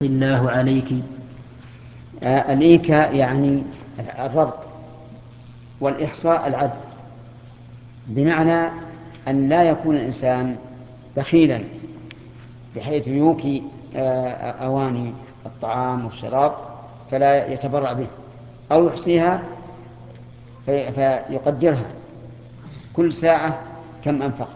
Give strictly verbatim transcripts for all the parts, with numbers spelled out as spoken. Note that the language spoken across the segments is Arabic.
الله عليك. آه الإيكاء يعني الربط، والإحصاء العد، بمعنى أن لا يكون الإنسان بخيلا بحيث يوكي آه أواني الطعام والشراب فلا يتبرع به، أو يحصيها في فيقدرها كل ساعة كم أنفقت،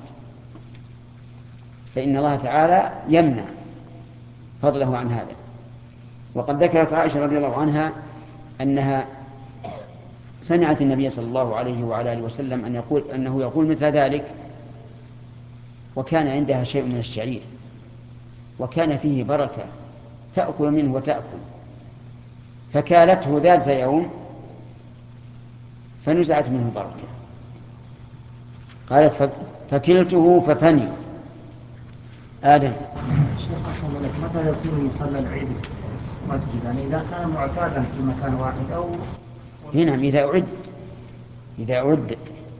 فإن الله تعالى يمنع فضله عن هذا. وقد ذكرت عائشة رضي الله عنها أنها سمعت النبي صلى الله عليه وعلى آله وسلم أن يقول أنه يقول مثل ذلك، وكان عندها شيء من الشعير وكان فيه بركة تأكل منه وتأكل، فكالته ذات يوم فنزعت منه البركة، قالت فكلته ففني. آدم شيخ أحسن لك، متى يكون مصلى العيد مسجد؟ يعني إذا كان معتادا في مكان واحد أو هنا إذا أعد إذا أعد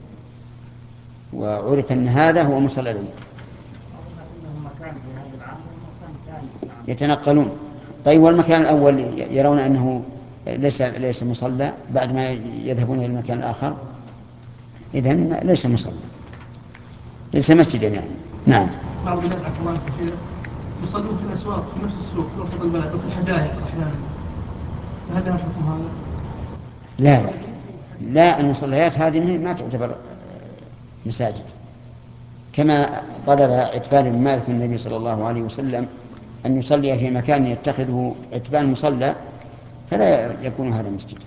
وعرف أن هذا هو مصلى العيد يتنقلون. طيب، والمكان الأول يرون أنه ليس ليس مصلى بعد ما يذهبون إلى المكان الآخر، إذن ليس مصلى، ليس مسجدا يعني. نعم. بعض الناس عفوا كثير يصلون في الأسواق في نفس السوق في وسط البلد وفي الحدائق أحيانا، هل لها حكم هذا؟ لا لا لا، المصليات هذه ما تعتبر مساجد، كما طلب عتبان بن مالك من النبي صلى الله عليه وسلم أن يصلي في مكان يتخذه عتبان مصلى فلا يكون هذا مسجد.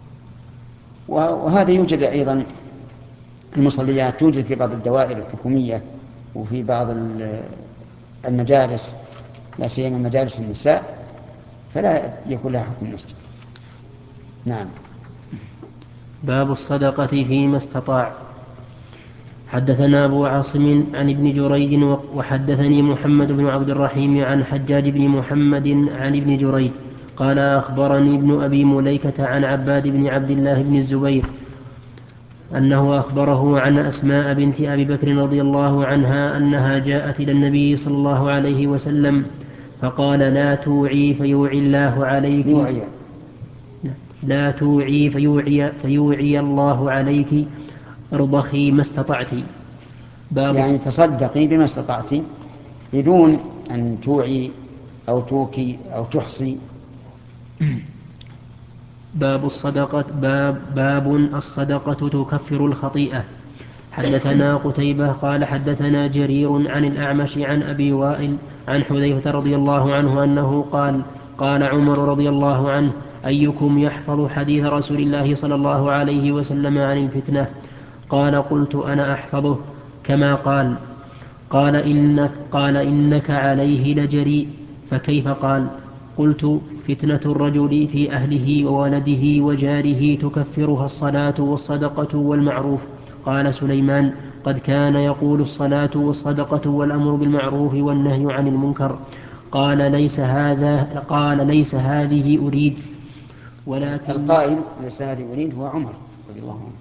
وهذا يوجد أيضا، المصليات توجد في بعض الدوائر الحكومية وفي بعض المجالس، لا سيما مجالس النساء، فلا يكون لها حكم مسجد. نعم. باب الصدقة فيما استطاع. حدثنا أبو عاصم عن ابن جريج وحدثني محمد بن عبد الرحيم عن حجاج بن محمد عن ابن جريج قال أخبرني ابن أبي مليكة عن عباد بن عبد الله بن الزبير أنه أخبره عن أسماء بنت أبي بكر رضي الله عنها أنها جاءت إلى النبي صلى الله عليه وسلم فقال لا توعي فيوعي الله عليك يوعي. لا توعي فيوعي, فيوعي الله عليك ارضخي ما استطعت. باب يعني تصدقي بما استطعت بدون أن توعي أو توكي أو تحصي. باب الصدقة باب, باب الصدقة تكفر الخطيئة. حدثنا قتيبة قال حدثنا جرير عن الأعمش عن أبي وائل عن حذيفة رضي الله عنه أنه قال قال عمر رضي الله عنه أيكم يحفظ حديث رسول الله صلى الله عليه وسلم عن الفتنة؟ قال قلت أنا أحفظه كما قال. قال إنك, قال إنك عليه لجريء. فكيف؟ قال قلت فتنة الرجل في أهله وولده وجاره تكفرها الصلاة والصدقة والمعروف. قال سليمان قد كان يقول الصلاة والصدقة والأمر بالمعروف والنهي عن المنكر. قال ليس هذا قال ليس هذه أريد ولكن القائل ليس هذه أريد هو عمر رضي الله عنه،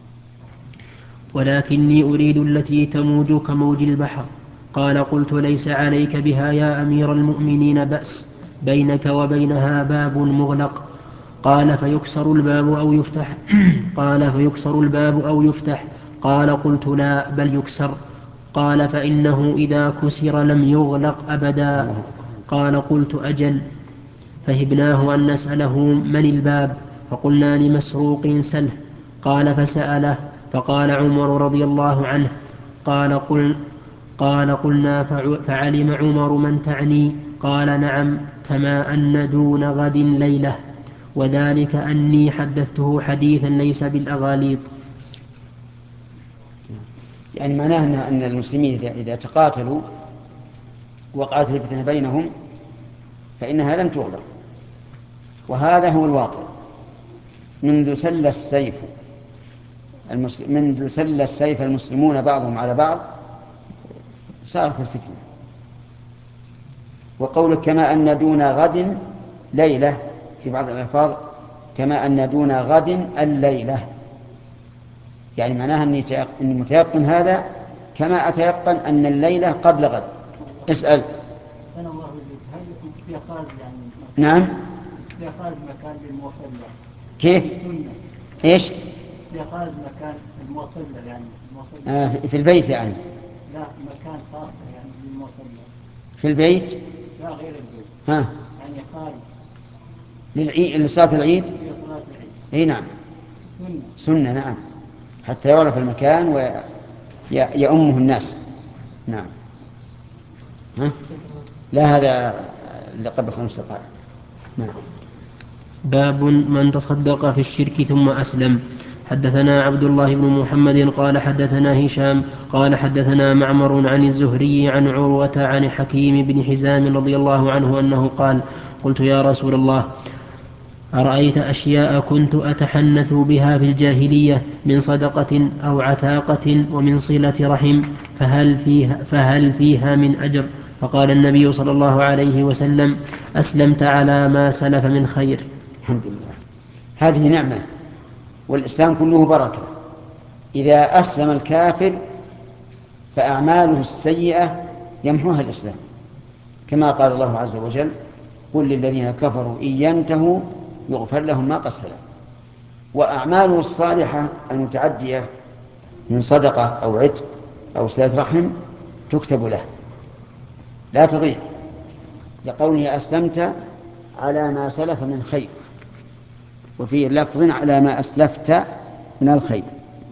ولكني أريد التي تموج كموج البحر. قال قلت ليس عليك بها يا أمير المؤمنين بأس، بينك وبينها باب مغلق. قال فيكسر الباب أو يفتح قال فيكسر الباب أو يفتح. قال قلت لا بل يكسر. قال فإنه إذا كسر لم يغلق أبدا. قال قلت أجل. فهبناه أن نسأله من الباب، فقلنا لمسروق سله. قال فسأله فقال عمر رضي الله عنه قال, قل قال قلنا فعلم عمر من تعني؟ قال نعم، كما أن دون غد ليلة، وذلك أني حدثته حديثا ليس بالأغاليط. يعني معناه أن المسلمين إذا تقاتلوا وقعت الفتنة بينهم فإنها لم تغلق، وهذا هو الواقع. منذ سل السيف المسلم منذ سل السيف المسلمون بعضهم على بعض صارت الفتنة. وقولك كما أن دون غد ليلة في بعض الألفاظ كما أن دون غد الليلة، يعني معناها أني متيقن هذا كما أتيقن أن الليلة قبل غد. اسأل. أنا الله يجزيك، هل يقال يعني نعم. في خارج مكان للمصلى. كيف؟ سنة. إيش؟ في خارج مكان المصلى يعني المصلى. آه في البيت يعني. لا مكان خاص يعني للمصلى. في البيت؟ لا غير البيت. ها. يعني خارج. للعيد لصلاة العيد؟ في صلاة العيد. اي نعم. سنة. سنة نعم، حتى يعرف المكان ويأمه الناس. نعم. ها؟ لا هذا اللي قبل خمس دقائق. نعم. باب من تصدق في الشرك ثم أسلم. حدثنا عبد الله بن محمد قال حدثنا هشام قال حدثنا معمر عن الزهري عن عروة عن حكيم بن حزام رضي الله عنه أنه قال قلت يا رسول الله أرأيت أشياء كنت أتحنث بها في الجاهلية من صدقة أو عتاقة ومن صلة رحم فهل فيها, فهل فيها من أجر؟ فقال النبي صلى الله عليه وسلم أسلمت على ما سلف من خير. الحمد لله. هذه نعمة، والإسلام كله بركة. إذا أسلم الكافر فأعماله السيئة يمحوها الإسلام، كما قال الله عز وجل قل للذين كفروا إن ينتهوا يغفر لهم ما قد سلف. وأعماله الصالحة المتعدية من صدقة أو عتق أو صلة رحم تكتب له لا تضيع، لقوله أسلمت على ما سلف من خير، وفي لفظ على ما أسلفت من الخير.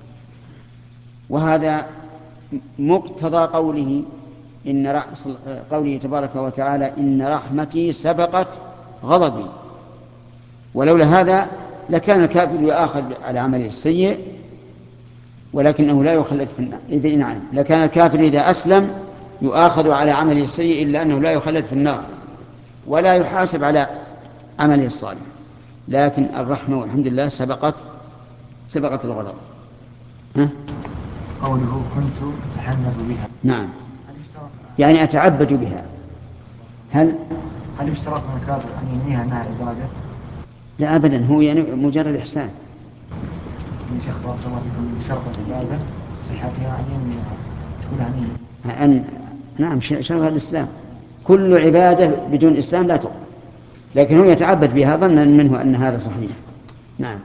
وهذا مقتضى قوله إن رأس قوله تبارك وتعالى إن رحمتي سبقت غضبي. ولولا هذا لكان الكافر يؤاخذ على عمله السيء ولكنه لا يخلد في النار. إذا نعم لكان الكافر إذا أسلم يؤاخذ على عمله السيء إلا أنه لا يخلد في النار ولا يحاسب على عمله الصالح، لكن الرحمة والحمد لله سبقت سبقت الغضب. ها؟ قوله كنت أتحنث بها. نعم، يعني أتعبد بها. هل هل اشترط من الكافر أن ينهيها أنها عبادة؟ لا أبدا، هو يعني مجرد إحسان. من شيخ بارك الله فيكم شرط العبادة صحتها أن تكون عنية. أن نعم شرط الإسلام، كل عبادة بدون إسلام لا تقبل، لكن هو يتعبد بها ظنا منه أن هذا صحيح. نعم.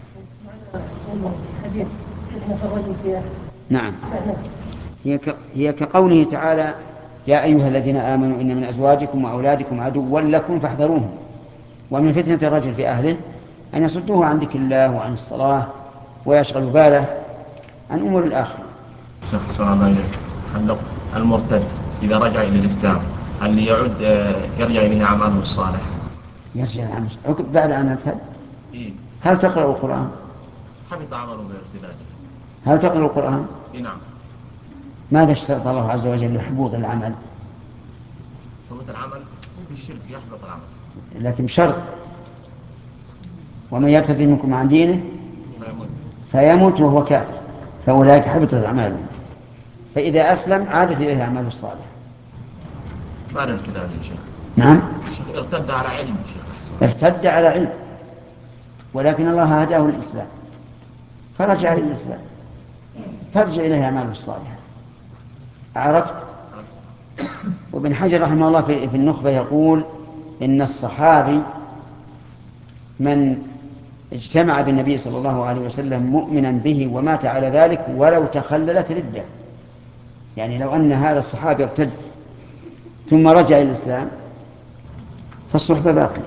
نعم. هي هي كقوله تعالى يا أيها الذين آمنوا إن من أزواجكم وأولادكم عدوا لكم فاحذروهم ومن فتنة الرجل في أهله أن يصدوه عن ذكر الله وعن الصلاة ويشغل باله عن أمور الآخرة. شيخ صلى الله عليه وسلم المرتد إذا رجع إلى الإسلام هل يعود يرجع إليه أعماله الصالح؟ يرجع عن بعد أن ارتد؟ إيه؟ هل تقرأ القرآن؟ حبط عمله بارتداده. هل تقرأ القرآن؟ إيه نعم. ماذا اشترط الله عز وجل لحبوط العمل؟ حبط العمل في الشرك يحبط العمل، لكن بشرط ومن يرتد منكم عن دينه فيموت فيموت وهو كافر فأولئك حبطت أعمالهم، فإذا أسلم عادت إليه أعماله الصالحة. ما الارتداد يا شيخ؟ نعم. الشيخ ارتد على علم شيخ أحسن. ارتد على علم ولكن الله هداه للإسلام فرجع إلى الإسلام ترجع إليه أعماله الصالحة. عرفت؟ وابن حجر رحمه الله في النخبة يقول إن الصحابي من اجتمع بالنبي صلى الله عليه وسلم مؤمنا به ومات على ذلك ولو تخللت ردة، يعني لو أن هذا الصحابي ارتد ثم رجع إلى الإسلام فالصحبة باقية.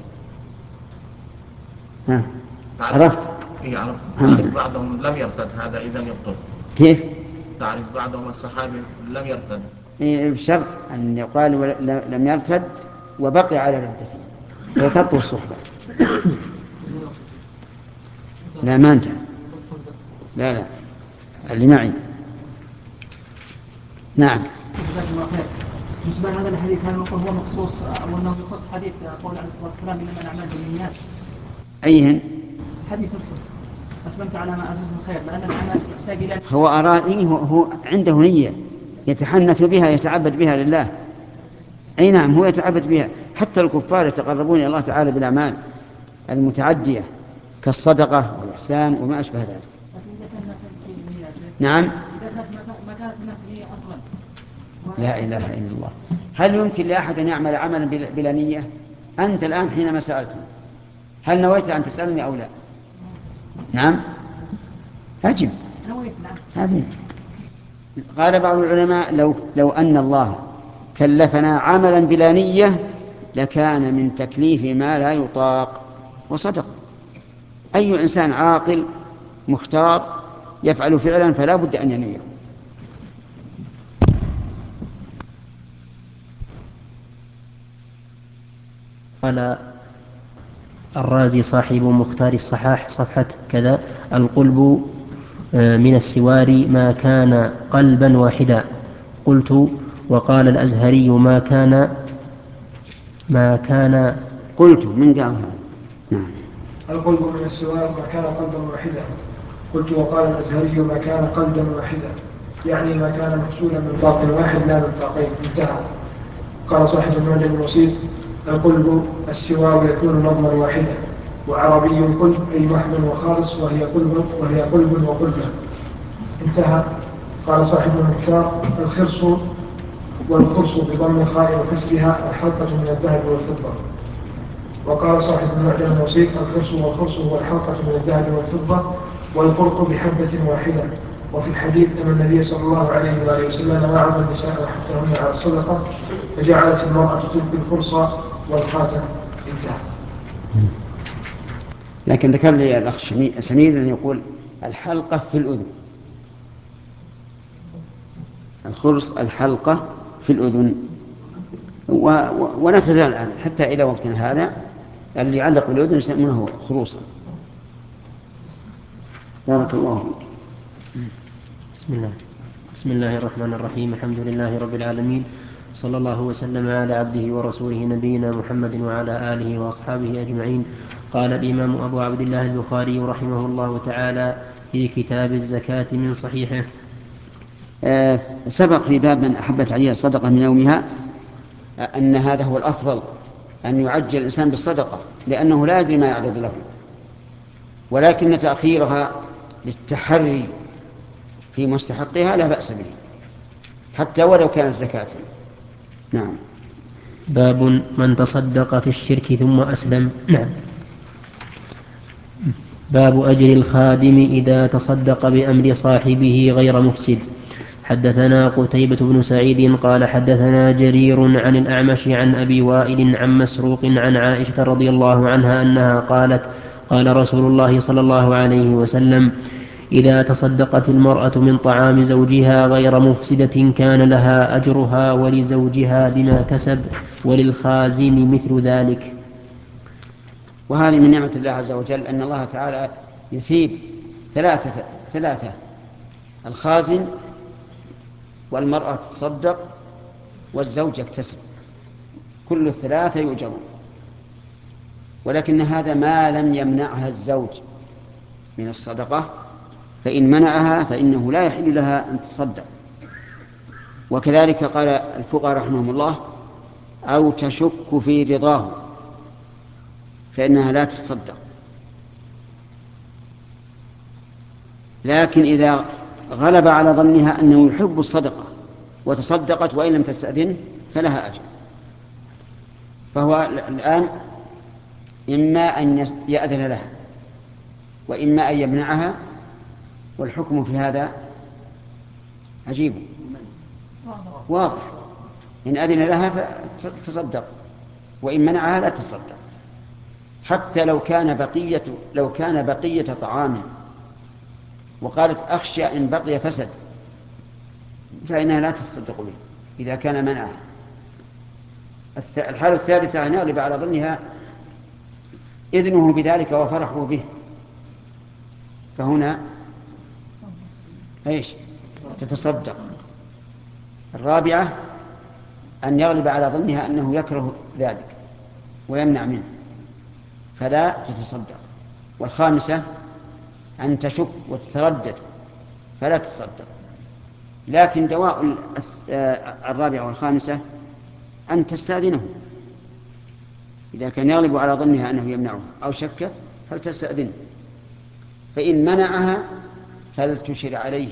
ها عرفت؟ إيه عرفت. تعرف بعضهم لم يرتد هذا إذا يبطل. كيف؟ تعرف بعضهم الصحابي لم يرتد. إيه بشرط أن يقال لم يرتد وبقي على ردته فتبطل الصحبة. لا ما انتهى، لا لا اللي معي. نعم. بالنسبة لهذا الحديث هل نقول هو مخصوص أو أنه يخص حديث قول عليه الصلاة والسلام إنما الأعمال بالنيات؟ أيهن؟ حديث أسلمت على ما أسلمت من خير لأن العمل يحتاج إلى هو أراني هو, هو عنده نية يتحنث بها يتعبد بها لله. أي نعم هو يتعبد بها. حتى الكفار يتقربون إلى الله تعالى بالأعمال المتعدية كالصدقة والإحسان وما أشبه ذلك. نعم. لا إله إلا الله. هل يمكن لأحد أن يعمل عملا بلا نية؟ أنت الآن حينما سألتني هل نويت أن تسألني أو لا؟ نعم أجب. هذه قال بعض العلماء لو, لو أن الله كلفنا عملا بلا نية لكان من تكليف ما لا يطاق، وصدق. أي إنسان عاقل مختار يفعل فعلا فلا بد أن ينويه. قال الرازي صاحب مختار الصحاح صفحة كذا: القلب من السوار ما كان قلبا واحدا. قلت: وقال الأزهري ما كان ما كان قلت من قال هذا؟ نعم. القلب من السوار ما كان قلبا واحدا. قلت: وقال الأزهري ما كان قلبا واحدا، يعني ما كان مفصولا من طاق واحد لا من طاقين. انتهى. قال صاحب المعجم الوسيط: القلب السوار يكون نظما واحدا، وعربي قلب أي محض وخالص، وهي قلب وهي قلب وقلبا. انتهى. قال صاحب المختار: الخرص والخرص بضم الخاء وكسرها الحلقة من الذهب والفضة. وقال صاحب المعجم الوسيط: الخرص والخرص هو الحلقة من الذهب والفضة، والقرط بحبة واحدة. وفي الحديث أن النبي صلى الله عليه وآله وسلم وعظ النساء وحثهن على الصدقة، فجعلت المرأة تلقي الخرص والخاتم. انتهى. لكن ذكر لي الأخ سمير أن يقول الحلقة في الأذن، الخرص الحلقة في الأذن، و... و... ولا تزال الآن حتى إلى وقتنا هذا اللي يعلق بالأذن يسمونه خروصا. بارك الله فيك. بسم الله بسم الله الرحمن الرحيم. الحمد لله رب العالمين، صلى الله وسلم على عبده ورسوله نبينا محمد وعلى آله وأصحابه أجمعين. قال الإمام أبو عبد الله البخاري رحمه الله تعالى في كتاب الزكاة من صحيحه: آه سبق في باب من أحبت عليه الصدقة من يومها أن هذا هو الأفضل، أن يعجل الإنسان بالصدقة لأنه لا يدري ما يعرض له، ولكن تأخيرها للتحري في مستحقها لا بأس به حتى ولو كانت زكاة. نعم. باب من تصدق في الشرك ثم أسلم. نعم. باب أجر الخادم إذا تصدق بأمر صاحبه غير مفسد. حدثنا قتيبة بن سعيد قال حدثنا جرير عن الأعمش عن أبي وائل عن مسروق عن عائشة رضي الله عنها أنها قالت: قال رسول الله صلى الله عليه وسلم: إذا تصدقت المرأة من طعام زوجها غير مفسدة كان لها أجرها ولزوجها بما كسب وللخازن مثل ذلك. وهذه من نعمة الله عز وجل أن الله تعالى يثيب ثلاثة ثلاثة: الخازن، والمرأة تصدق، والزوج يكتسب، كل الثلاثة يؤجرون. ولكن هذا ما لم يمنعها الزوج من الصدقة، فإن منعها فإنه لا يحل لها أن تصدق. وكذلك قال الفقهاء رحمهم الله: أو تشك في رضاه فإنها لا تصدق. لكن إذا غلب على ظنها أنه يحب الصدقة وتصدقت وإن لم تستأذن فلها أجر. فهو الآن إما أن يأذن لها وإما أن يمنعها، والحكم في هذا عجيب واضح: إن أذن لها فتصدق، وإن منعها لا تصدق. حتى لو كان بقية لو كان بقية طعام وقالت أخشى إن بقي فسد فإنها لا تصدق به إذا كان منعها. الحالة الثالثة أن يغلب على ظنها إذنه بذلك وفرحه به، فهنا ايش تتصدق. الرابعة أن يغلب على ظنها أنه يكره ذلك ويمنع منه فلا تتصدق. والخامسة أن تشك وتتردد فلا تتصدق. لكن دواء الرابعة والخامسة أن تستأذنه إذا كان يغلب على ظنها أنه يمنعه أو شكت فلتستأذنه، فإن منعها فلتشر عليه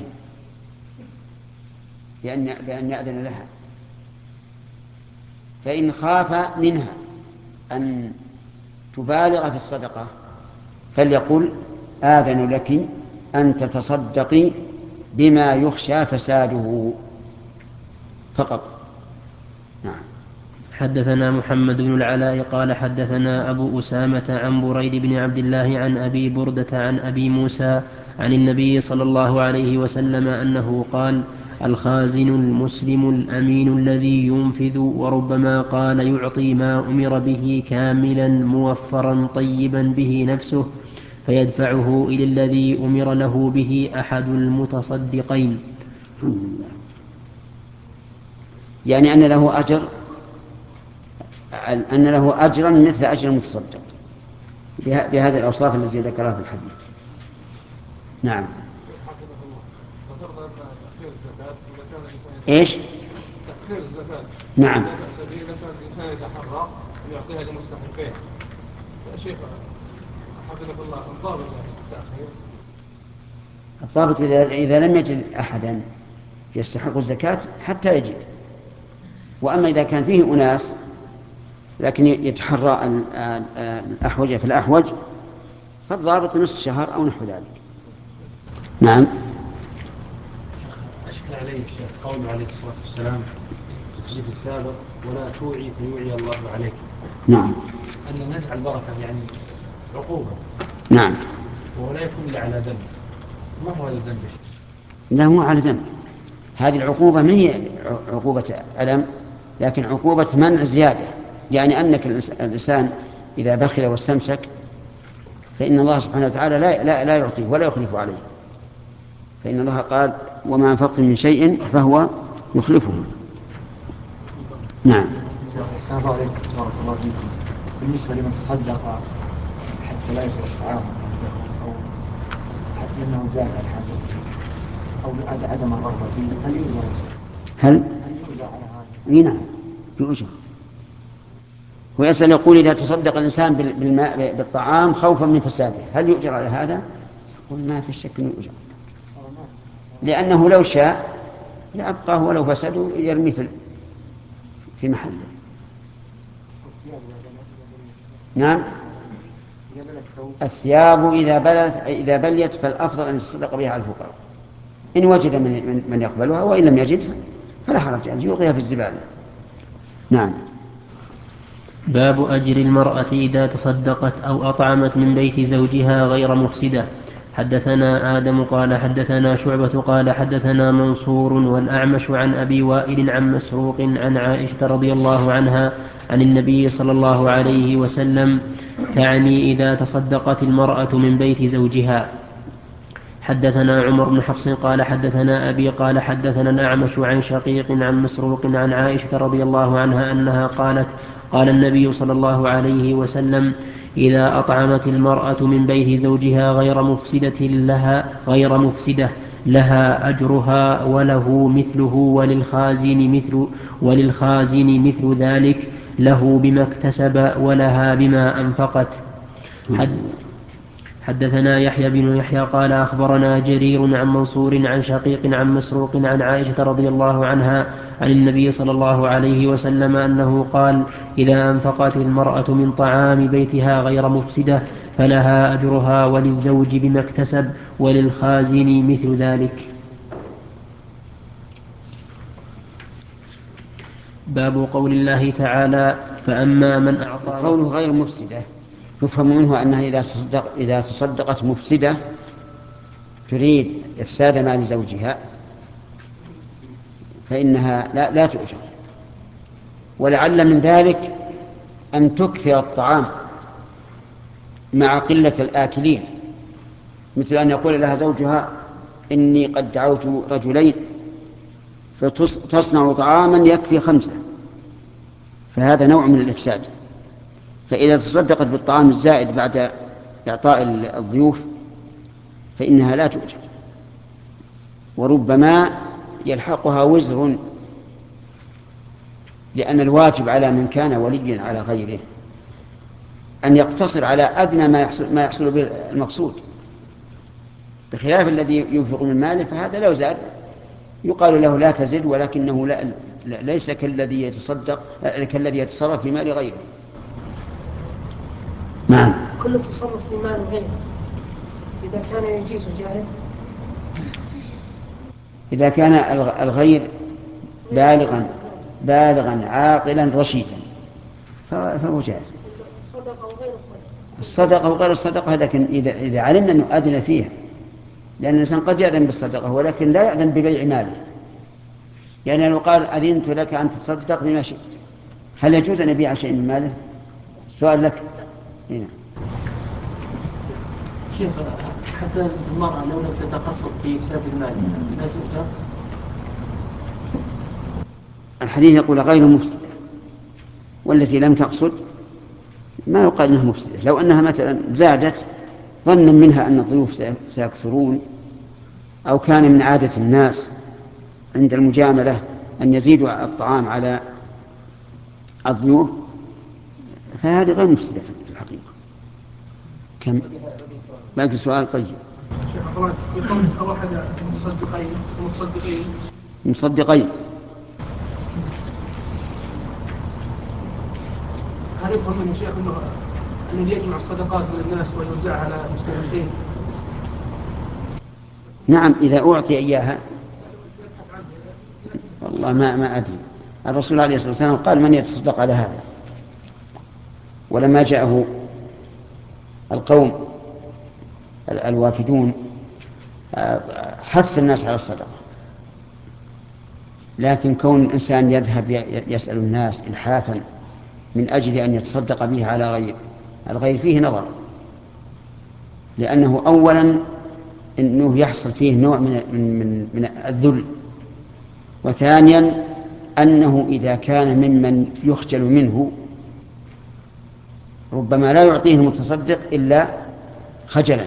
لأن لأن يأذن لها. فإن خاف منها أن تبالغ في الصدقة فليقل آذن لك أن تتصدقي بما يخشى فساده فقط. نعم. حدثنا محمد بن العلاء قال حدثنا أبو أسامة عن بريد بن عبد الله عن أبي بردة عن أبي موسى عن النبي صلى الله عليه وسلم أنه قال: الخازن المسلم الأمين الذي ينفذ، وربما قال يعطي ما أمر به كاملا موفرا طيبا به نفسه فيدفعه إلى الذي أمر له به أحد المتصدقين. يعني أن له أجر أن له أجرا مثل أجر المتصدق بهذه الأوصاف التي ذكرها في الحديث. نعم. إيش؟ تأخير الزكاة. نعم. الإنسان يتحرى أن يعطيها لمستحقين. يا شيخ حفظك الله، الضابط التأخير؟ الضابط إذا لم يجد أحدا يستحق الزكاة حتى يجد. وأما إذا كان فيه أناس لكن يتحرى الأحوج في الأحوج فالضابط نصف شهر أو نحو ذلك. نعم. أشكل عليه الشيخ قوله عليه الصلاة والسلام في الحديث السابق: ولا توعي فيوعي الله عليك. نعم. أن نزع البركة يعني عقوبة. نعم. ولا يكون إلا على ذنب. ما هو هذا الذنب؟ لا، مو على ذنب. هذه العقوبة ما هي عقوبة ألم، لكن عقوبة منع زيادة. يعني أنك الإنسان إذا بخل واستمسك فإن الله سبحانه وتعالى لا, لا, لا يعطيه ولا يخلف عليه. فإن الله قال: وما أنفقتم من شيء فهو يخلفه. نعم. السلام عليكم ورحمة الله وبركاته. بالنسبة لمن تصدق حتى لا يسرق طعامه أو حتى أنه زاد الحاجة أو عدم الرغبة فيه، هل يوجد هل هل يوجد على هذا؟ نعم يؤجر. ويسأل يقول: إذا تصدق الإنسان بالماء بالطعام خوفا من فساده هل يؤجر على هذا؟ يقول: ما في شك أنه يؤجر، لأنه لو شاء لأبقاه ولو فسده يرمي في في محله. نعم. الثياب إذا بلت إذا بليت فالأفضل أن يتصدق بها على الفقراء إن وجد من من يقبلها، وإن لم يجد فلا حرج أن يلقيها في الزبالة. نعم. باب أجر المرأة إذا تصدقت أو أطعمت من بيت زوجها غير مفسدة. حدثنا آدم قال حدثنا شعبة قال حدثنا منصور والأعمش عن أبي وائل عن مسروق عن عائشة رضي الله عنها عن النبي صلى الله عليه وسلم، تعني إذا تصدقت المرأة من بيت زوجها. حدثنا عمر بن حفص قال حدثنا أبي قال حدثنا الأعمش عن شقيق عن مسروق عن عائشة رضي الله عنها أنها قالت: قال النبي صلى الله عليه وسلم: إذا أطعمت المرأة من بيت زوجها غير مفسدة لها غير مفسدة لها أجرها وله مثله وللخازن مثل وللخازن مثل ذلك له بما اكتسب ولها بما أنفقت. حد حدثنا يحيى بن يحيى قال أخبرنا جرير عن منصور عن شقيق عن مسروق عن عائشة رضي الله عنها عن النبي صلى الله عليه وسلم أنه قال: إذا أنفقت المرأة من طعام بيتها غير مفسدة فلها أجرها وللزوج بما اكتسب وللخازن مثل ذلك. باب قول الله تعالى: فأما من أعطى. قوله غير مفسدة يفهم منه أنها إذا تصدق إذا تصدقت مفسدة تريد إفساد مال زوجها فإنها لا, لا تؤجر. ولعل من ذلك أن تكثر الطعام مع قلة الآكلين، مثل أن يقول لها زوجها: إني قد دعوت رجلين فتصنع طعاما يكفي خمسة، فهذا نوع من الإفساد. فإذا تصدقت بالطعام الزائد بعد إعطاء الضيوف فإنها لا تؤجر، وربما يلحقها وزر، لأن الواجب على من كان وليا على غيره أن يقتصر على أدنى ما يحصل, ما يحصل به المقصود، بخلاف الذي ينفق من ماله فهذا لو زاد يقال له لا تزد، ولكنه لا ليس كالذي يتصدق كالذي يتصرف في مال غيره. نعم. كل التصرف في مال غيره إذا كان يجيز جائز؟ إذا كان الغير بالغا بالغا عاقلا رشيدا فهو جائز. الصدقة وغير الصدقة. الصدقة وغير الصدقة، لكن إذا إذا علمنا أنه أذن فيها، لأن الإنسان قد يأذن بالصدقة ولكن لا يأذن ببيع ماله. يعني لو قال أذنت لك أن تتصدق بما شئت، هل يجوز أن يبيع شيء من ماله؟ سؤال لك. هنا. شيخ، حتى المرأة لو لم تتقصد في إفساد المال لا تؤجر؟ الحديث يقول غير مفسدة، والتي لم تقصد ما يقال أنها مفسدة. لو أنها مثلا زادت ظنا منها أن الضيوف سيكثرون، أو كان من عادة الناس عند المجاملة أن يزيدوا الطعام على الضيوف، فهذه غير مفسدة في الحقيقة. كم باقي سؤال؟ طيب شيخ أخوان يقول أو أحد المصدقين المصدقين مصدقين هل يفهم من الشيخ أنه الذي يجمع الصدقات من الناس ويوزعها على المستحقين؟ نعم، إذا أعطي إياها. والله ما ما أدري. الرسول عليه الصلاة والسلام قال من يتصدق على هذا، ولما جاءه القوم الوافدون حث الناس على الصدقة، لكن كون الإنسان يذهب يسأل الناس إلحافا من أجل أن يتصدق به على غير الغير فيه نظر، لأنه أولا أنه يحصل فيه نوع من من من الذل، وثانيا أنه إذا كان ممن يخجل منه ربما لا يعطيه المتصدق إلا خجلا،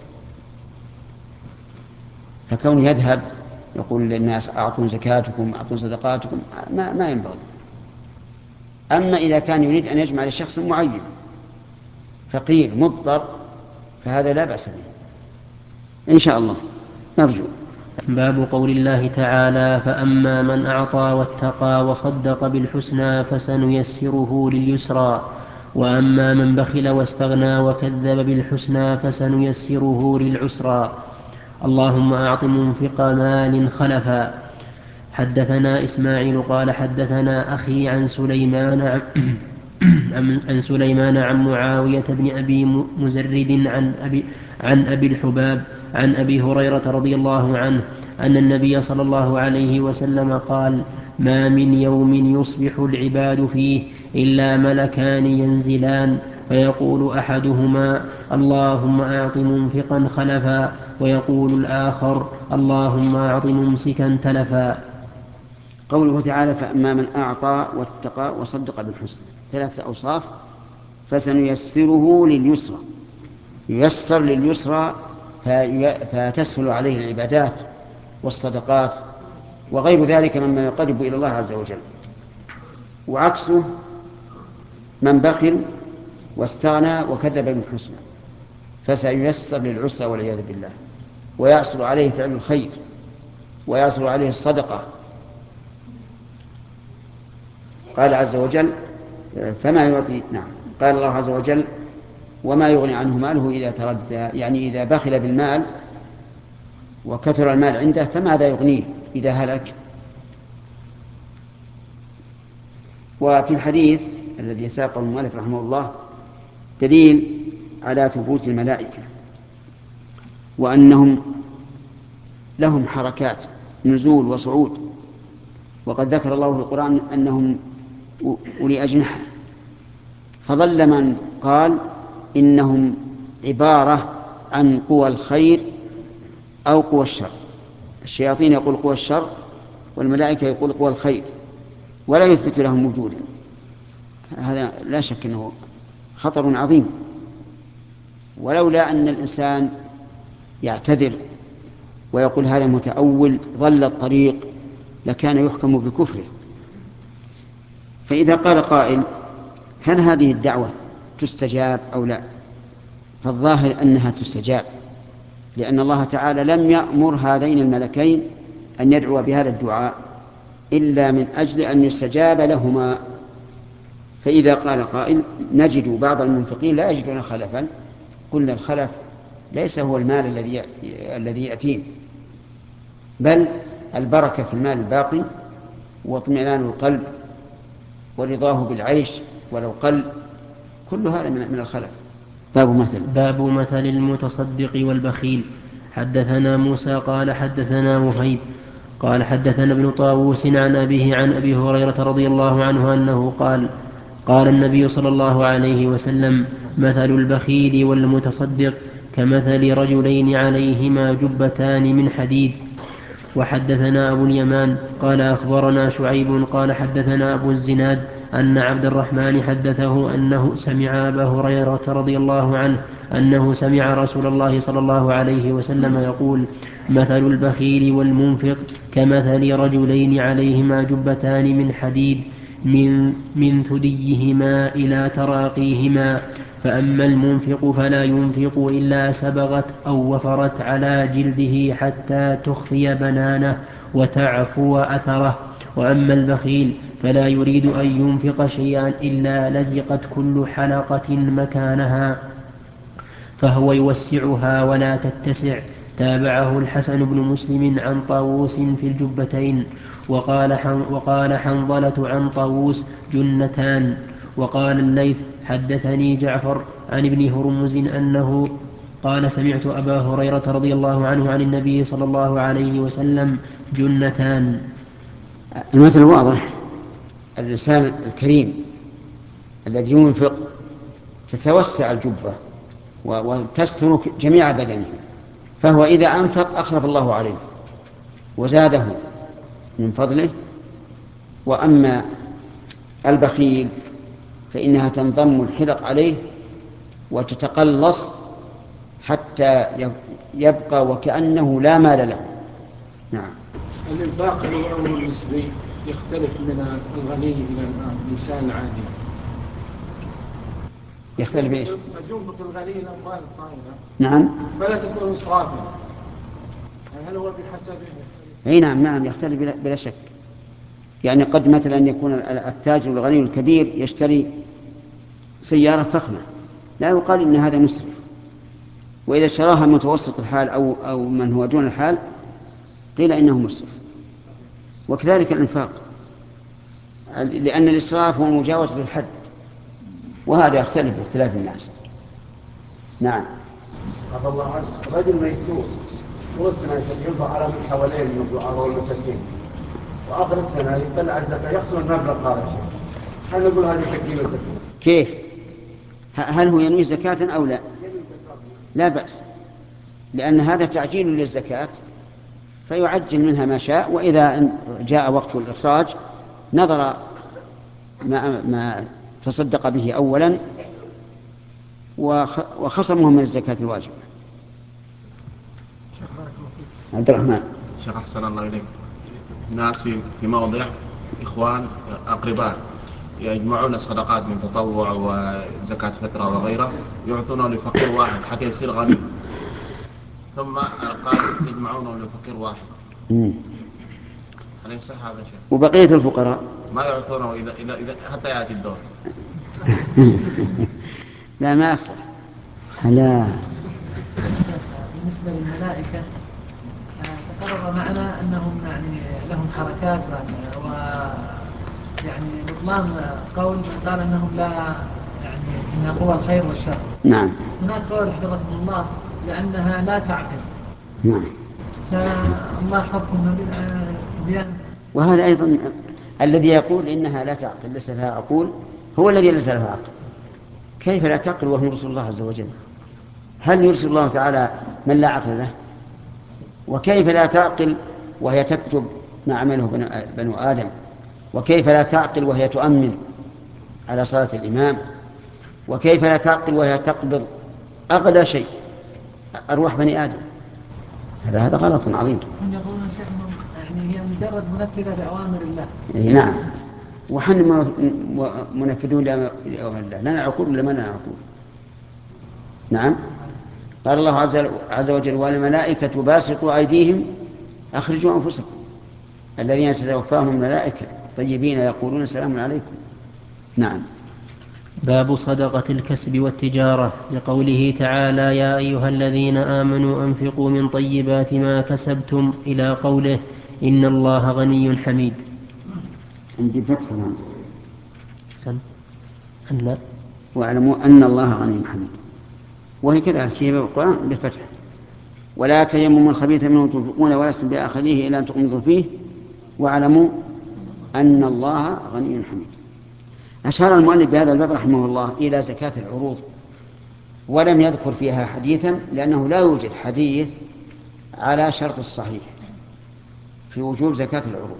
فكون يذهب يقول للناس أعطوا زكاتكم أعطوا صدقاتكم ما, ما ينبغي. أما إذا كان يريد أن يجمع لشخص معين فقير مضطر فهذا لا بأس به إن شاء الله نرجو. باب قول الله تعالى فأما من أعطى واتقى وصدق بالحسنى فسنيسره لليسرى وأما من بخل واستغنى وكذب بالحسنى فسنيسره للعسرى. اللهم أعط منفق مال خلفا. حدثنا إسماعيل قال حدثنا أخي عن سليمان عن, عن سليمان عن معاوية بن أبي مزرد عن أبي, عن أبي الحباب عن أبي هريرة رضي الله عنه أن النبي صلى الله عليه وسلم قال ما من يوم يصبح العباد فيه إلا ملكان ينزلان فيقول أحدهما اللهم أعط منفقا خلفا ويقول الآخر اللهم أعط ممسكا تلفا. قوله تعالى فأما من أعطى واتقى وصدق بالحسنى ثلاثة أوصاف. فسنيسره لليسرى، ييسر لليسرى فتسهل عليه العبادات والصدقات وغير ذلك مما يقرب إلى الله عز وجل. وعكسه من بخل واستغنى وكذب بالحسنى فسييسر للعسرى والعياذ بالله، ويعسر عليه فعل الخير ويعسر عليه الصدقة. قال عز وجل فما يعطي. نعم قال الله عز وجل وما يغني عنه ماله إذا تردى، يعني إذا بخل بالمال وكثر المال عنده فماذا يغنيه إذا هلك. وفي الحديث الذي ساقه المؤلف رحمه الله دليل على ثبوت الملائكة وأنهم لهم حركات نزول وصعود، وقد ذكر الله في القرآن أنهم أولي أجنحة، فظل من قال إنهم عبارة عن قوى الخير أو قوى الشر. الشياطين يقول قوى الشر والملائكة يقول قوى الخير ولا يثبت لهم وجودا. هذا لا شك أنه خطر عظيم، ولولا أن الإنسان يعتذر ويقول هذا متأول ضل الطريق لكان يحكم بكفره. فإذا قال قائل هل هذه الدعوة تستجاب أو لا؟ فالظاهر أنها تستجاب، لأن الله تعالى لم يأمر هذين الملكين أن يدعوا بهذا الدعاء إلا من أجل أن يستجاب لهما. فإذا قال قائل نجد بعض المنفقين لا يجدون خلفا، قلنا الخلف ليس هو المال الذي الذي يأتيه، بل البركة في المال الباقي واطمئنان القلب ورضاه بالعيش ولو قل، كل هذا من الخلف. باب مثل باب مثل المتصدق والبخيل. حدثنا موسى قال حدثنا مهيب قال حدثنا ابن طاووس عن أبيه عن أبي هريرة رضي الله عنه أنه قال قال النبي صلى الله عليه وسلم: مثل البخيل والمتصدق كمثل رجلين عليهما جبتان من حديد. وحدثنا أبو اليمان قال أخبرنا شعيب قال حدثنا أبو الزناد أن عبد الرحمن حدثه أنه سمع أبا هريرة رضي الله عنه أنه سمع رسول الله صلى الله عليه وسلم يقول: مثل البخيل والمنفق كمثل رجلين عليهما جبتان من حديد من, من ثديهما إلى تراقيهما، فأما المنفق فلا ينفق إلا سبغت أو وفرت على جلده حتى تخفي بنانه وتعفو أثره، وأما البخيل فلا يريد أن ينفق شيئا إلا لزقت كل حلقة مكانها فهو يوسعها ولا تتسع. تابعه الحسن بن مسلم عن طاووس في الجبتين. وقال, حن وقال حنظلة عن طاووس: جنتان. وقال الليث: حدثني جعفر عن ابن هرمز أنه قال: سمعت أبا هريرة رضي الله عنه عن النبي صلى الله عليه وسلم: جنتان. المثل واضح. الإنسان الكريم الذي ينفق تتوسع الجبة وتستر جميع بدنه، فهو إذا أنفق أخلف الله عليه وزاده من فضله. وأما البخيل فإنها تنضم الحلق عليه وتتقلص حتى يبقى وكأنه لا مال له. نعم. الإنفاق الأمر النسبي يختلف من الغني إلى الإنسان العادي. يختلف ايش؟ قد ينفق الغني الأموال الطائلة نعم فلا تكون إسرافا، هل هو بحسب؟ اي نعم نعم يختلف بلا, بلا شك. يعني قد مثلا يكون التاجر الغني الكبير يشتري سيارة فخمة، لا يقال إن هذا مسرف، وإذا اشتراها متوسط الحال أو, أو من هو دون الحال قيل إنه مسرف. وكذلك الإنفاق، لأن الإسراف هو مجاوزة الحد، وهذا يختلف باختلاف الناس. نعم. عفى الله عنه. رجل ميسور طول السنة ينفق على من حواليه من الضعاف والمساكين، وآخر السنة يطلع الزكاة يخصم المبلغ هذا الشيء، هل نقول هذه تكريم الزكاة؟ كيف؟ هل هو ينوي زكاة أو لا؟ لا بأس، لأن هذا تعجيل للزكاة فيعجل منها ما شاء، وإذا جاء وقت الإخراج نظر ما, ما تصدق به أولا وخصمه من الزكاة الواجبة. عبد الرحمن. شيخ أحسن الله إليك. ناس في في موضع إخوان أقرباء يجمعون الصدقات من تطوع وزكاة فطرة وغيره، يعطونه لفقير واحد حتى يصير غني، ثم قال يجمعونه لفقير واحد. مم. هل يصح هذا شيء؟ وبقية الفقراء ما يعطونه إذا إذا إذا حتى يأتي الدور. لا ما أصلح. لا. بالنسبة للملائكة تقرر معنا أنهم يعني لهم حركات و يعني بطلان قول من قال أنهم لا يعني إنها قوى الخير والشر. نعم. هناك قول حفظكم الله لأنها لا تعقل. نعم. فالله حفظهم بيان. وهذا أيضا الذي يقول إنها لا تعقل ليس لها عقول هو الذي ليس لها عقل. كيف لا تعقل وهو رسول الله عز وجل؟ هل يرسل الله تعالى من لا عقل له؟ وكيف لا تعقل وهي تكتب ما عمله بنو آدم؟ وكيف لا تعقل وهي تؤمن على صلاة الإمام؟ وكيف لا تعقل وهي تقبض أغلى شيء أرواح بني آدم؟ هذا هذا غلط عظيم. هم يقولون يعني هي مجرد منفذة لأوامر الله. إيه نعم. وحن منفذون لأوامر الله، لنا عقول ولا ما لنا عقول؟ نعم. قال الله عز وجل: والملائكة باسطوا أيديهم أخرجوا أنفسكم الذين تتوفاهم الملائكة طيبين يقولون سلام عليكم. نعم. باب صدقة الكسب والتجارة، لقوله تعالى: يا أيها الذين آمنوا أنفقوا من طيبات ما كسبتم، إلى قوله: إن الله غني حميد. عندي فتح الهمزة. سن أن واعلموا أن الله غني حميد، وهي كذا في القرآن بالفتح. ولا تيمموا الخبيث منه تنفقون ولستم بآخذيه إلا أن تغمضوا فيه واعلموا أن الله غني حميد. أشار المؤلف بهذا الباب رحمه الله إلى زكاة العروض، ولم يذكر فيها حديثا، لأنه لا يوجد حديث على شرط الصحيح في وجوب زكاة العروض،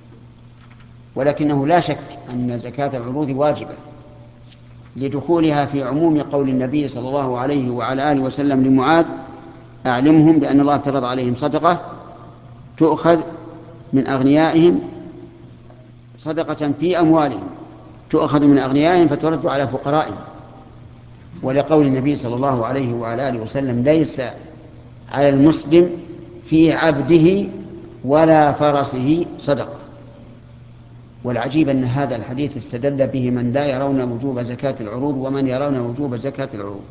ولكنه لا شك أن زكاة العروض واجبة لدخولها في عموم قول النبي صلى الله عليه وعلى آله وسلم لمعاذ: أعلمهم بأن الله افترض عليهم صدقة تؤخذ من أغنيائهم، صدقة في أموالهم تؤخذ من أغنيائهم فترد على فقرائهم. ولقول النبي صلى الله عليه وعلى آله وسلم: ليس على المسلم في عبده ولا فرسه صدقة. والعجيب أن هذا الحديث استدل به من لا يرون وجوب زكاة العروض ومن يرون وجوب زكاة العروض.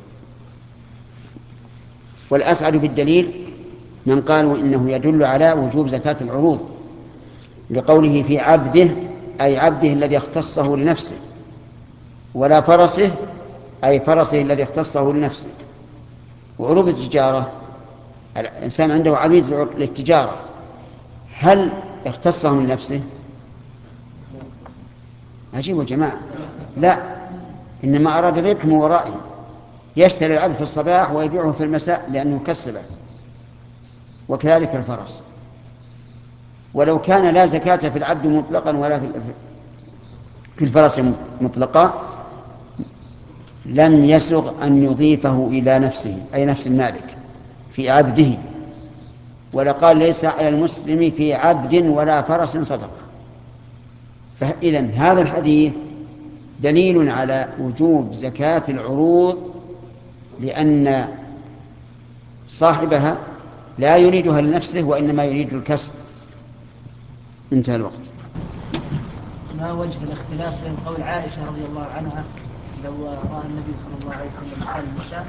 والأسعد بالدليل من قالوا إنه يدل على وجوب زكاة العروض، لقوله في عبده، أي عبده الذي اختصه لنفسه، ولا فرسه، أي فرسه الذي اختصه لنفسه. وعروض التجارة، الإنسان عنده عبيد للتجارة، هل اختصهم لنفسه؟ عجيب يا جماعة، لا، إنما أراد الربح من ورائه، يشتري العبد في الصباح ويبيعه في المساء لأنه كسبه. وكذلك الفرس، ولو كان لا زكاة في العبد مطلقا ولا في الفرس مطلقا لم يسغ أن يضيفه إلى نفسه، أي نفس المالك، في عبده، ولقال: ليس على المسلم في عبد ولا فرس صدقة. فإذن هذا الحديث دليل على وجوب زكاة العروض، لأن صاحبها لا يريدها لنفسه وإنما يريد الكسب. انتهى الوقت. ما وجه الاختلاف بين قول عائشة رضي الله عنها لو رأى النبي صلى الله عليه وسلم حال النساء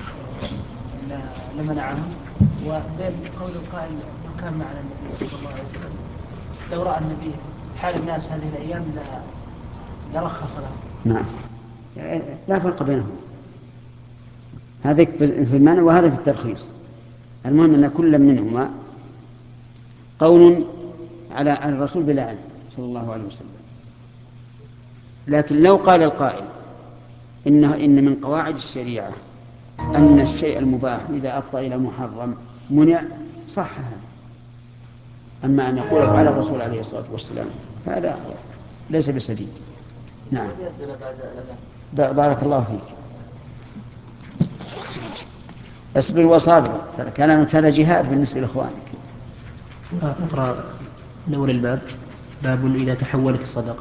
لمنعهم، وبين قول القائل لو كان معنا النبي صلى الله عليه وسلم لو رأى النبي حال الناس هذه الأيام لرخص لهم؟ نعم، لا فرق بينهم، هذا في المعنى وهذا في الترخيص. المهم أن كل منهما قول على الرسول بلا علم صلى الله عليه وسلم. لكن لو قال القائل إنه إن من قواعد الشريعة أن الشيء المباح إذا أفضى إلى محرم منع، صح هذا. أما أن يقول على الرسول عليه الصلاة والسلام هذا ليس بسديد. نعم، بارك الله فيك. اصبر وصابر، ترى كلامك هذا جهاد بالنسبة لإخوانك. أقرأ نور الباب. باب إذا تحولت الصدقة.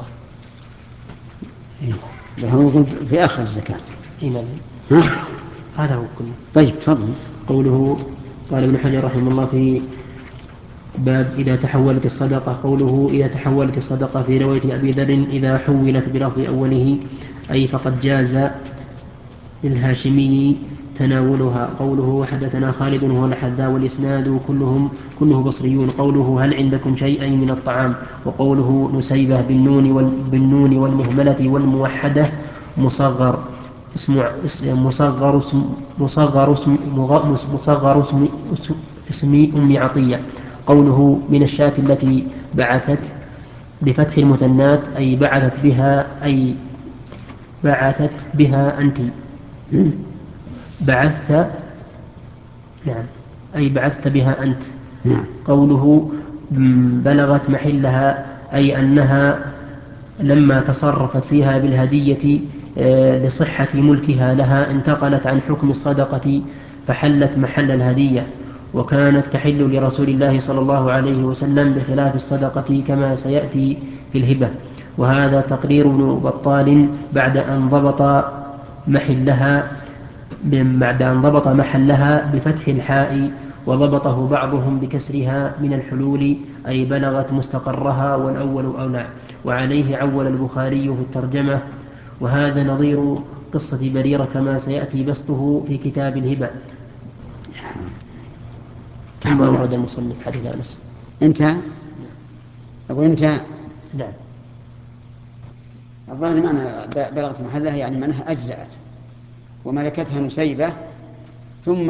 هو يقول في آخر الزكاة. إيه هذا هو كله. طيب تفضل. قوله قال ابن حجر رحمه الله في باب إذا تحولت الصدقة، قوله إذا تحولت الصدقة في رواية أبي ذر إذا حولت بلفظ أوله، أي فقد جاز للهاشمي تناولها. قوله حدثنا خالد وهو الحذاء والإسناد كلهم كله بصريون. قوله هل عندكم شيء من الطعام، وقوله نسيبة بالنون, وال بالنون والمهملة والموحدة مصغر اسم مصغر اسم مصغر اسم مصغر اسم, اسم أم عطية. قوله من الشاة التي بعثت بفتح المثنات أي بعثت بها أي بعثت بها أنت بعثت نعم أي بعثت بها أنت. قوله بلغت محلها أي أنها لما تصرفت فيها بالهدية لصحة ملكها لها انتقلت عن حكم الصدقة فحلت محل الهدية، وكانت تحل لرسول الله صلى الله عليه وسلم بخلاف الصدقة كما سيأتي في الهبة. وهذا تقرير ابن بطال بعد أن ضبط محلها بعد أن ضبط محلها بفتح الحاء، وضبطه بعضهم بكسرها من الحلول أي بلغت مستقرها، والأول أولى. وعليه عول البخاري في الترجمة وهذا نظير قصة بريرة كما سيأتي بسطه في كتاب الهبة. ثم أورد المصنف حديث أنس. انتهى. أقول انتهى. نعم. الظاهر معنى بلغت محلها يعني معناها أجزأت وملكتها نسيبة، ثم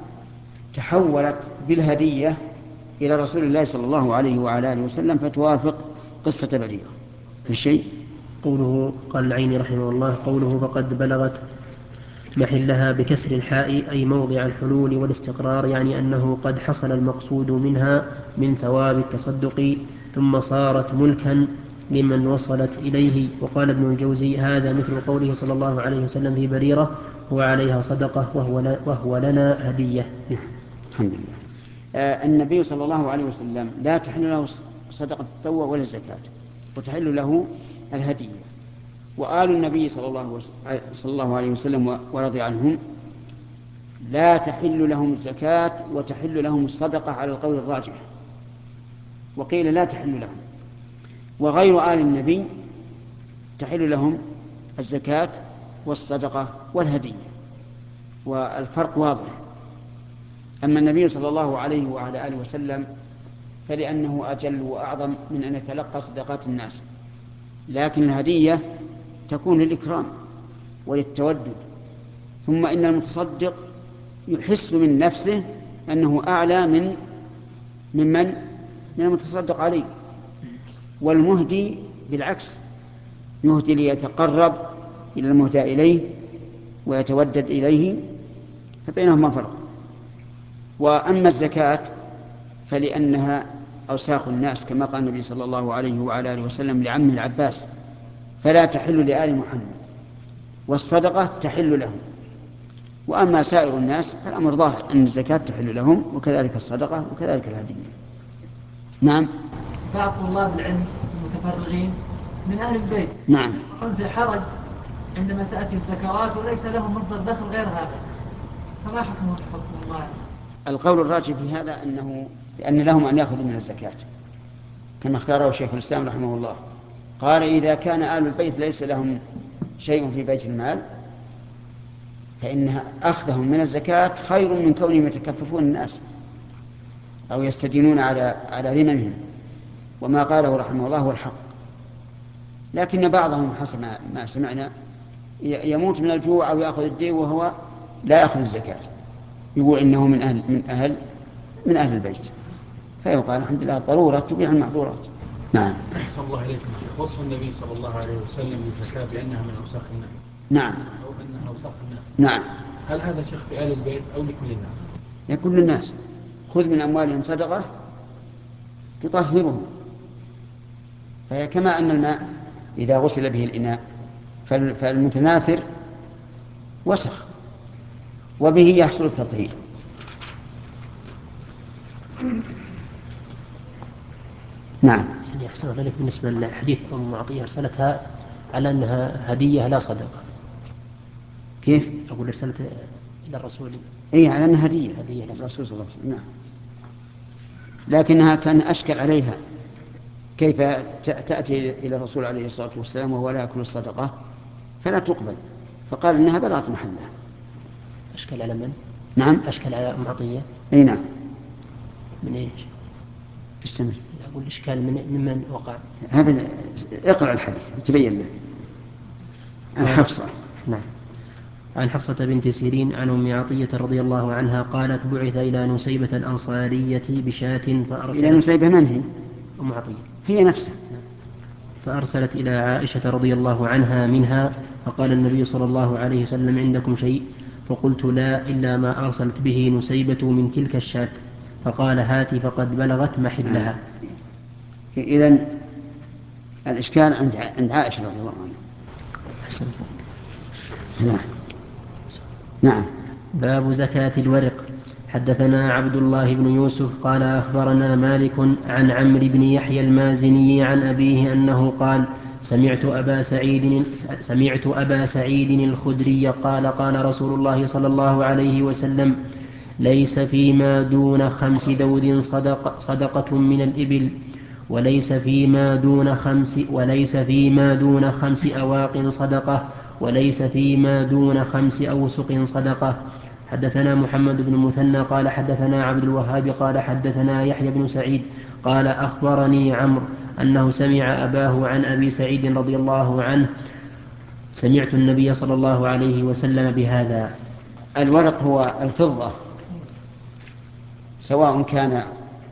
تحولت بالهدية إلى رسول الله صلى الله عليه وعلى آله وسلم فتوافق قصة بريرة في الشيء. قوله قال العيني رحمه الله قوله فقد بلغت محلها بكسر الحاء أي موضع الحلول والاستقرار، يعني أنه قد حصل المقصود منها من ثواب التصدق ثم صارت ملكا لمن وصلت إليه. وقال ابن الجوزي هذا مثل قوله صلى الله عليه وسلم في بريرة هو عليها صدقة وهو, وهو لنا هدية. الحمد لله. آه النبي صلى الله عليه وسلم لا تحل له صدقة التطوع ولا الزكاة، وتحل له الهدية. وآل النبي صلى الله, صلى الله عليه وسلم ورضي عنهم لا تحل لهم الزكاة وتحل لهم الصدقة على القول الراجح، وقيل لا تحل لهم. وغير آل النبي تحل لهم الزكاة والصدقة والهدية، والفرق واضح. أما النبي صلى الله عليه وعلى آله وسلم فلأنه أجل وأعظم من أن يتلقى صدقات الناس، لكن الهدية تكون للإكرام وللتودد. ثم إن المتصدق يحس من نفسه أنه أعلى من ممن من المتصدق عليه، والمهدي بالعكس يهدي ليتقرب إلى المهدى إليه ويتودد إليه، فبينهما فرق. وأما الزكاة فلأنها أوساخ الناس كما قال النبي صلى الله عليه وعلى آله وسلم لعمه العباس فلا تحل لآل محمد، والصدقة تحل لهم. وأما سائر الناس فالأمر ظاهر أن الزكاة تحل لهم وكذلك الصدقة وكذلك الهدية. نعم. بعض طلاب العلم المتفرغين من أهل البيت نعم يقعون في حرج عندما تأتي الزكوات وليس لهم مصدر دخل غير هذا، فما حكمه حكم الله؟ القول الراجح في هذا أنه أن لهم أن يأخذوا من الزكاة كما اختاره شيخ الإسلام رحمه الله. قال إذا كان آل البيت ليس لهم شيء في بيت المال فإن أخذهم من الزكاة خير من كونهم يتكففون الناس أو يستدينون على على ذممهم. وما قاله رحمه الله هو الحق، لكن بعضهم حسب ما سمعنا يموت من الجوع أو يأخذ الدين وهو لا يأخذ الزكاة، يقول إنه من أهل من أهل من أهل البيت، فيقال الحمد لله ضرورة تبيح المحظورات. نعم. أحسن الله إليكم شيخ. وصف النبي صلى الله عليه وسلم للزكاة بأنها من أوساخ الناس. نعم. أو أنها أوساخ الناس. نعم. هل هذا شيخ في آل البيت أو لكل الناس؟ لكل الناس. خذ من أموالهم صدقة تطهرهم، فهي كما أن الماء إذا غسل به الإناء فالمتناثر وسخ وبه يحصل التطهير. نعم. يعني أحسن الله إليك بالنسبة لحديث أم عطية أرسلتها على أنها هدية لا صدقة. كيف؟ أقول أرسلت إلى الرسول. إيه على أنها هدية. هدية الرسول صلى الله عليه وسلم. نعم. لكنها كان أشكل عليها كيف تأتي إلى الرسول عليه الصلاة والسلام وهو لا يأكل الصدقة فلا تقبل، فقال إنها بلغت محلها. أشكل على من؟ نعم. أشكل على أم عطية. أي نعم. من إيش؟ استمر. أقول إشكال من ممن وقع. هذا اقرأ الحديث تبين له. عن حفصة. نعم. عن حفصة بنت سيرين عن أم عطية رضي الله عنها قالت بعث إلى نسيبة الأنصارية بشاة فأرسلت. إلى نسيبة من هي؟ أم عطية. هي نفسها. فأرسلت إلى عائشة رضي الله عنها منها فقال النبي صلى الله عليه وسلم عندكم شيء؟ فقلت لا إلا ما أرسلت به نسيبة من تلك الشاة. فقال هاتي فقد بلغت محلها. إذن الإشكال عند عند عائشة رضي الله عنها. أحسن. نعم. نعم. باب زكاة الورق. حدثنا عبد الله بن يوسف قال أخبرنا مالك عن عمرو بن يحيى المازني عن أبيه أنه قال سمعت أبا سعيد سمعت أبا سعيد الخدري قال قال رسول الله صلى الله عليه وسلم ليس فيما دون خمس ذود صدق صدقة من الإبل وليس فيما دون خمس وليس فيما دون خمس أواق صدقة وليس فيما دون خمس أوسق صدقة. حدثنا محمد بن المثنى قال حدثنا عبد الوهاب قال حدثنا يحيى بن سعيد قال أخبرني عمرو أنه سمع أباه عن أبي سعيد رضي الله عنه سمعت النبي صلى الله عليه وسلم بهذا. الورق هو الفضة سواء كان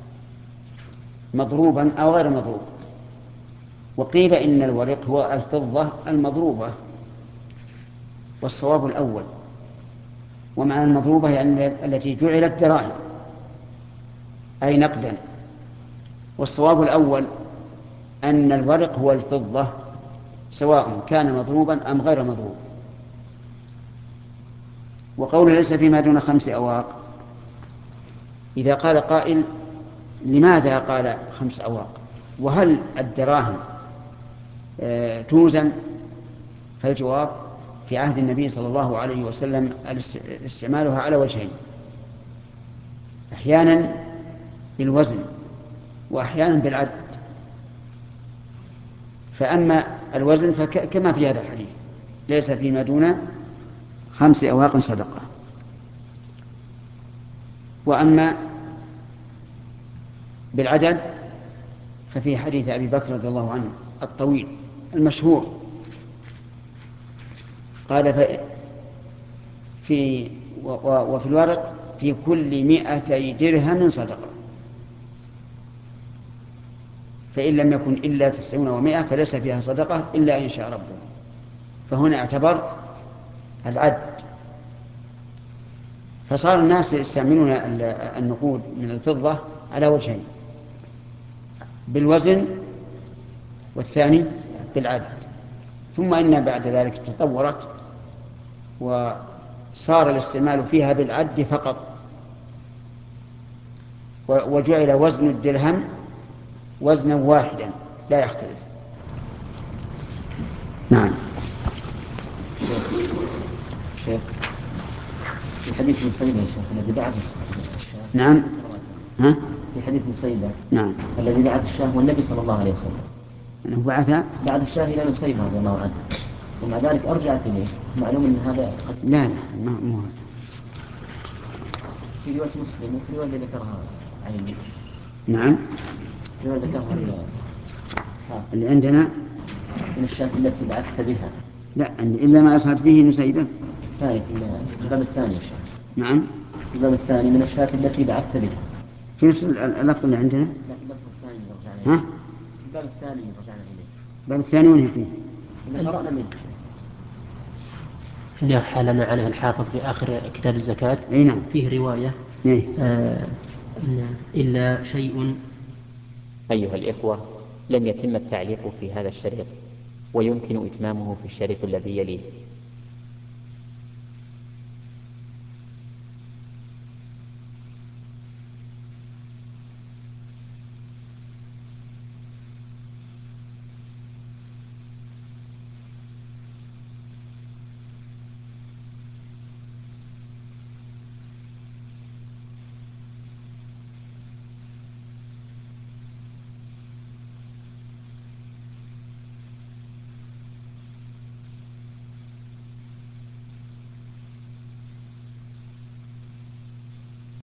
مضروبا أو غير مضروب، وقيل إن الورق هو الفضة المضروبة، والصواب الأول. ومع المضروبة يعني التي جعلت دراهم أي نقدا، والصواب الأول أن الورق هو الفضة سواء كان مضروبا أم غير مضروب. وقول ليس فيما دون خمس أواق، إذا قال قائل لماذا قال خمس أواق وهل الدراهم آه توزن؟ فالجواب في عهد النبي صلى الله عليه وسلم استعمالها على وجهين، أحيانا بالوزن وأحيانا بالعدد. فأما الوزن فكما في هذا الحديث ليس فيما دون خمس أواق صدقة. وأما بالعدد ففي حديث أبي بكر رضي الله عنه الطويل المشهور قال في وفي الورق في كل مئتي درهم صدقة، فإن لم يكن إلا تسعون ومائة فليس فيها صدقة إلا إن شاء ربه. فهنا اعتبر العد، فصار الناس يستعملون النقود من الفضة على وجهين، بالوزن والثاني بالعد. ثم إن بعد ذلك تطورت وصار الاستعمال فيها بالعد فقط، وجعل وزن الدرهم وزنا واحدا لا يختلف. نعم. شيخ في حديث مسيدة يا شيخ الذي بعد الشاه. نعم. ها؟ في حديث مسيدة نعم الذي بعد الشاه هو النبي صلى الله عليه وسلم، أنه بعث بعد الشاه إلى مسيدة رضي الله عنه، ومع ذلك أرجعت إليه. معلوم أن هذا قد لا لا ما مو في رواية مسلم وفي رواية اللي ذكرها عن النبي. نعم. رواية ذكرها اللي عندنا من الشاة التي بعثت بها. لا إلا ما أصعد فيه نسيبة. الثاني في الباب الثاني يا شيخ. نعم. الباب الثاني من الشاة التي بعثت بها. في نفس اللفظ اللي عندنا. لا اللفظ الثاني رجعنا إليه. ها؟ الباب الثاني رجعنا إليه. الباب الثاني وين فيه؟ اللي قرأنا منه. اللي حالنا عليه الحافظ في آخر كتاب الزكاة. أي نعم. فيه رواية إيه؟ آه إلا شيء. أيها الإخوة، لم يتم التعليق في هذا الشريط، ويمكن إتمامه في الشريط الذي يليه.